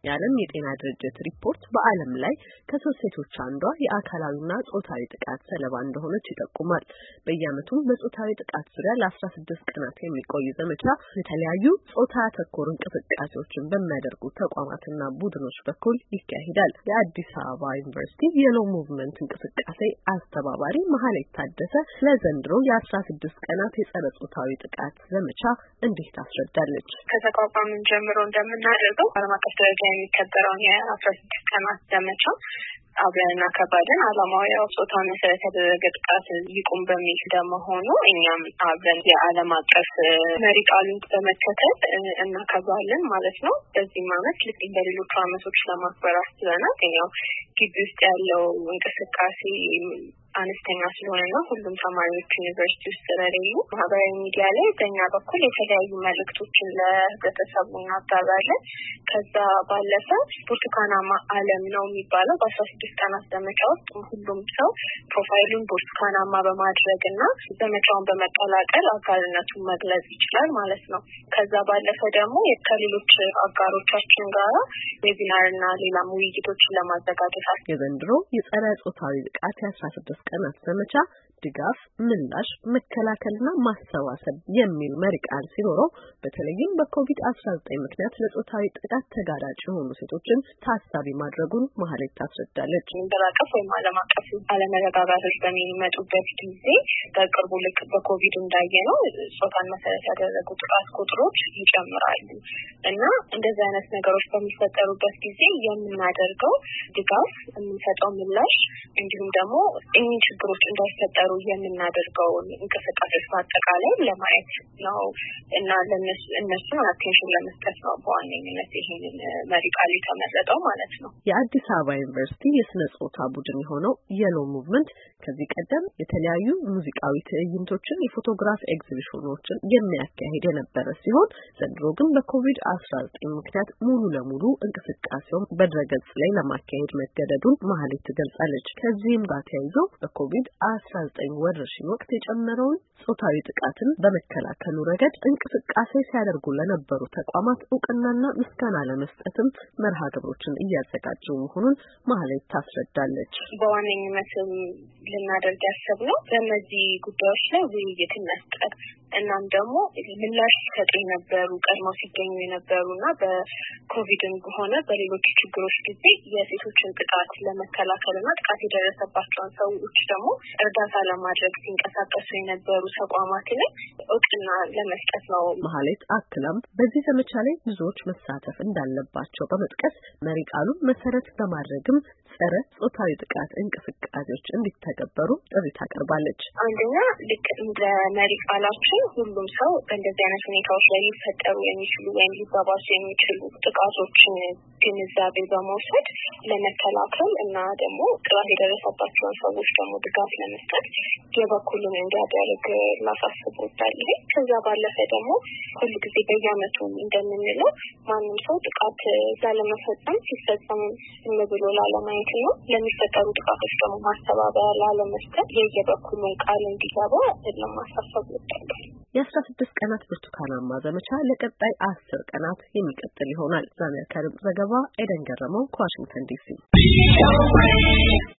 የዓለም የጤና ድርጅት ሪፖርት በዓለም ላይ ከ3 ሴቶች አንዷ የአካላዊና ጾታዊ ጥቃት ሰለባ እንደሆነች ይጠቁማል። በየዓመቱ በጾታዊ ጥቃት ዙሪያ ለ16 ቀናት የሚቆይ ዘመቻ የተለያዩ ጾታ ተኮር እንቅስቃሴዎችን በሚያደርጉ ተቋማትና ቡድኖች በኩል ይካሄዳል። የአዲስ አበባ ዩኒቨርሲቲ የሎ ሙቭመንት እንቅስቃሴ አስተባባሪ መሐሌት ታደሰ ለዘንድሮ የ16 ቀናት የጸረ ጾታዊ ጥቃት ዘመቻ እንዴት ታስረዳለች። ከተቋቋምን ጀምሮ እንደምናደርገው ዓለም አቀፍ ደረጃ የሚከበረውን የ16 ቀናት ዘመቻ አብረን እናከብራለን። ዓላማው ያው ጾታን መሰረት ያደረገ ጥቃት ይቁም በሚል እንደመሆኑ እኛም አብረን የዓለም አቀፍ መሪ ቃሉን በመከተል እናከብራለን ማለት ነው። በዚህም ዓመት ልክ እንደ ሌሎቹ ዓመቶች ለማክበር አስበናል። ያው ግቢ ውስጥ ያለው እንቅስቃሴ አነስተኛ ስለሆነና ሁሉም ተማሪዎች ዩኒቨርሲቲ ውስጥ ስለሌሉ ማህበራዊ ሚዲያ ላይ በእኛ በኩል የተለያዩ መልእክቶችን ለህብረተሰቡ እናጋራለን። ከዛ ባለፈ ብርቱካናማ ዓለም ነው የሚባለው በ16 ቀናት ዘመቻ ውስጥ ሁሉም ሰው ፕሮፋይሉን ብርቱካናማ በማድረግና ዘመቻውን በመቀላቀል አጋርነቱን መግለጽ ይችላል ማለት ነው። ከዛ ባለፈ ደግሞ ከሌሎች አጋሮቻችን ጋር ዌቢናርና ሌላም ውይይቶችን ለማዘጋጀት የዘንድሮ የጸረ ጾታዊ ጥቃት 16 ቀናት ዘመቻ ድጋፍ፣ ምላሽ፣ መከላከልና ማሰባሰብ የሚል መሪ ቃል ሲኖረው በተለይም በኮቪድ-19 ምክንያት ለጾታዊ ጥቃት ተጋላጭ የሆኑ ሴቶችን ታሳቢ ማድረጉን መሐሌት ታስረዳለች። እንደራቀፍ ወይም ዓለም አቀፍ አለመረጋጋቶች በሚመጡበት ጊዜ በቅርቡ ልክ በኮቪድ እንዳየነው ጾታን መሰረት ያደረጉ ጥቃት ቁጥሮች ይጨምራሉ እና እንደዚህ አይነት ነገሮች በሚፈጠሩበት ጊዜ የምናደርገው ድጋፍ፣ የምንሰጠው ምላሽ እንዲሁም ደግሞ እኚህ ችግሮች እንዳይፈጠሩ የምናደርገው እንቅስቃሴዎች በአጠቃላይ ለማየት ነው እና እነሱን አቴንሽን ለመስጠት ነው በዋነኝነት ይሄንን መሪ ቃል የተመረጠው ማለት ነው። የአዲስ አበባ ዩኒቨርሲቲ የስነ ጾታ ቡድን የሆነው የሎ ሙቭመንት ከዚህ ቀደም የተለያዩ ሙዚቃዊ ትዕይንቶችን፣ የፎቶግራፍ ኤግዚቢሽኖችን የሚያካሂድ የነበረ ሲሆን ዘንድሮ ግን በኮቪድ-19 ምክንያት ሙሉ ለሙሉ እንቅስቃሴውን በድረገጽ ላይ ለማካሄድ መገደዱን መሐሌት ትገልጻለች። ከዚህም ጋር ተያይዞ በኮቪድ-19 ወረርሽኝ ወቅት የጨመረውን ጾታዊ ጥቃትን በመከላከሉ ረገድ እንቅስቃሴ ሲያደርጉ ለነበሩ ተቋማት እውቅናና ምስጋና ለመስጠትም መርሃ ግብሮችን እያዘጋጁ መሆኑን መሐሌት ታስረዳለች። በዋነኝነት ልናደርግ ያሰብነው በእነዚህ ጉዳዮች ላይ ውይይት መስጠት እናም ደግሞ ምላሽ ሲሰጡ የነበሩ ቀድሞ ሲገኙ የነበሩና በኮቪድም ሆነ በሌሎች ችግሮች ጊዜ የሴቶችን ጥቃት ለመከላከልና ጥቃት የደረሰባቸውን ሰዎች ደግሞ እርዳታ ለማድረግ ሲንቀሳቀሱ የነበሩ ተቋማት ላይ እውቅና ለመስጠት ነው። መሐሌት አክላም በዚህ ዘመቻ ላይ ብዙዎች መሳተፍ እንዳለባቸው በመጥቀስ መሪ ቃሉን መሰረት በማድረግም ጸረ ጾታዊ ጥቃት እንቅስቃሴዎች እንዲተገበሩ ጥሪ ታቀርባለች። አንደኛ ልክ እንደ መሪ ቃላችን ሁሉም ሰው በእንደዚህ አይነት ሁኔታዎች ላይ ሊፈጠሩ የሚችሉ ወይም ሊባባሱ የሚችሉ ጥቃቶችን ግንዛቤ በመውሰድ ለመከላከል እና ደግሞ ጥቃት የደረሰባቸውን ሰዎች ደግሞ ድጋፍ ለመስጠት የበኩሉን እንዲያደርግ ላሳስብ እወዳለሁ። ከዛ ባለፈ ደግሞ ሁልጊዜ በየዓመቱ እንደምንለው ማንም ሰው ጥቃት ላለመፈጸም ሲፈጸም ዝም ብሎ ላለማየት ነው። ለሚፈጠሩ ጥቃቶች ደግሞ ማስተባበያ ላለመስጠት የየበኩሉን ቃል እንዲገባ ለማሳሰብ እወዳለሁ። የ16 ቀናት ብርቱካናማ ዘመቻ ለቀጣይ 10 ቀናት የሚቀጥል ይሆናል። ለአሜሪካ ድምጽ ዘገባ ኤደን ገረመው ከዋሽንግተን ዲሲ